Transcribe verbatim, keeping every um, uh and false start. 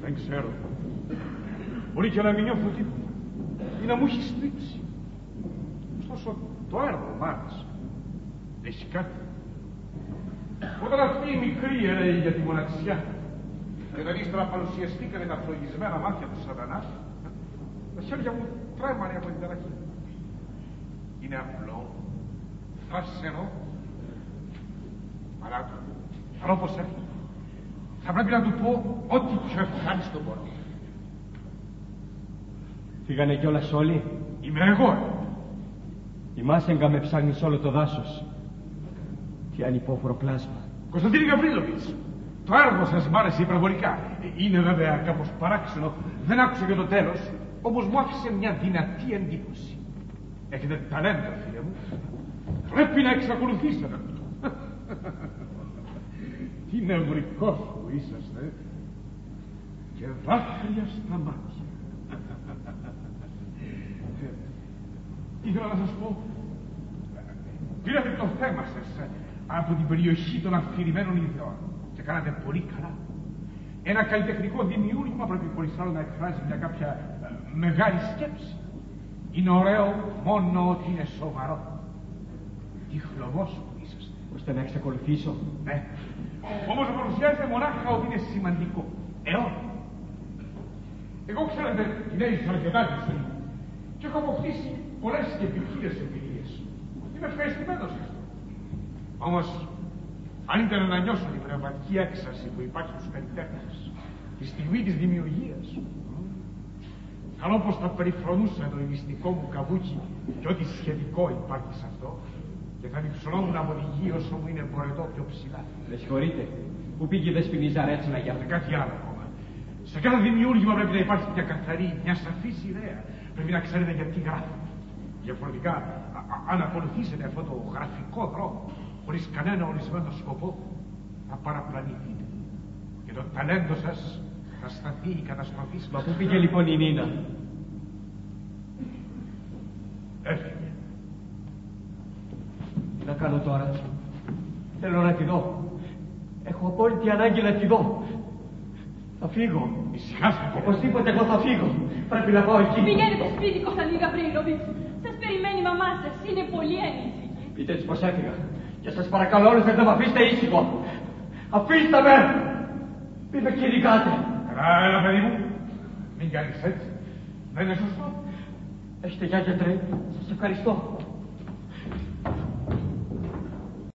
Δεν ξέρω. Μπορεί και να μην νιώθω τίποτα ή να μου έχει στρίψει. Ωστόσο το έργο μ' άρεσε. Έχει κάτι. Όταν αυτή η μικρή έλεγε για τη μοναξιά και όταν ύστερα παρουσιαστήκανε τα φλογισμένα μάτια του σατανά, τα χέρια μου τρέμανε από την ταραχή. Είναι απλό, θράσενο, αλλά αλλά όπως έρχεται θα πρέπει να του πω ό,τι πιο ευχάριστο μπορώ. Φύγανε κιόλας όλοι. Είμαι εγώ. Η Μάσεγγα με ψάχνει σε όλο το δάσος. Τι ανυπόφορο πλάσμα. Κωνσταντίνη Γαβρίλοβιτς, το έργο σας μ' άρεσε υπερβολικά. Είναι βέβαια κάπως παράξενο. Δεν άκουσα για το τέλος, όμως μου άφησε μια δυνατή εντύπωση. Έχετε ταλέντο, φίλε μου. Πρέπει να εξακολουθήσετε. Τι νευρικός που είσαστε. Και δάκρυα στα μάτια. Ήθελα να σας πω, πήρατε το θέμα σας από την περιοχή των αφηρημένων ιδεών και κάνατε πολύ καλά. Ένα καλλιτεχνικό δημιούργημα πρέπει χωρίς άλλο να εκφράζει μια κάποια ε, μεγάλη σκέψη. Είναι ωραίο μόνο ότι είναι σοβαρό. Τι χλωμός που είσαστε. Ώστε να εξακολουθήσω. Ναι. Όμως παρουσιάζεται μονάχα ότι είναι σημαντικό. Ε, όχι. Εγώ ξέρετε, γυναίκες αρκετά τη ζωή και έχω αποκτήσει πολλές και ποικίλες εμπειρίες. Είμαι ευχαριστημένος γι' αυτό. Όμως, αν ήταν να νιώσω την πνευματική έξαρση που υπάρχει στους καλλιτέχνες, τη στιγμή της δημιουργίας, καλό πως θα περιφρονούσα το μυστικό μου καβούκι και ό,τι σχετικό υπάρχει σε αυτό και θα διψωνόμουν από τη γη όσο μου είναι μπορετό πιο ψηλά. Με συγχωρείτε. Πού πήγε η Δεσποινή Ζαρέτσινα για αυτό? Κάτι άλλο ακόμα. Σε κάθε δημιούργημα πρέπει να υπάρχει μια καθαρή, μια σαφής ιδέα. Πρέπει να ξέρετε γιατί γράφετε. Διαφορετικά, α, α, αν ακολουθήσετε αυτό το γραφικό δρόμο, χωρίς κανένα ορισμένο σκοπό, θα παραπλανηθείτε. Και το ταλέντο σας θα σταθεί η καταστροφή σας. Μα πού πήγε λοιπόν η Νίνα? Έφυγε. Τι να κάνω τώρα? Θέλω να τη δω. Έχω απόλυτη ανάγκη να τη δω. Θα φύγω. Ησυχάστε. Οπωσδήποτε εγώ θα φύγω. Πρέπει να πάω εκεί. Πηγαίνετε σπίτι, Κωνσταντίνη Γαβρίλοβιτς. Σας περιμένει η μαμά σας. Είναι πολύ ένιση. Πείτε της πως έφυγα. Και σας παρακαλώ όλους να με αφήσετε ήσυχο. Αφήστε με. Μη με κυνηγάτε. Καλά, έλα παιδί μου. Μην κάνεις έτσι. Δεν είναι σωστό. Έχετε γεια γιατρέ. Σας ευχαριστώ.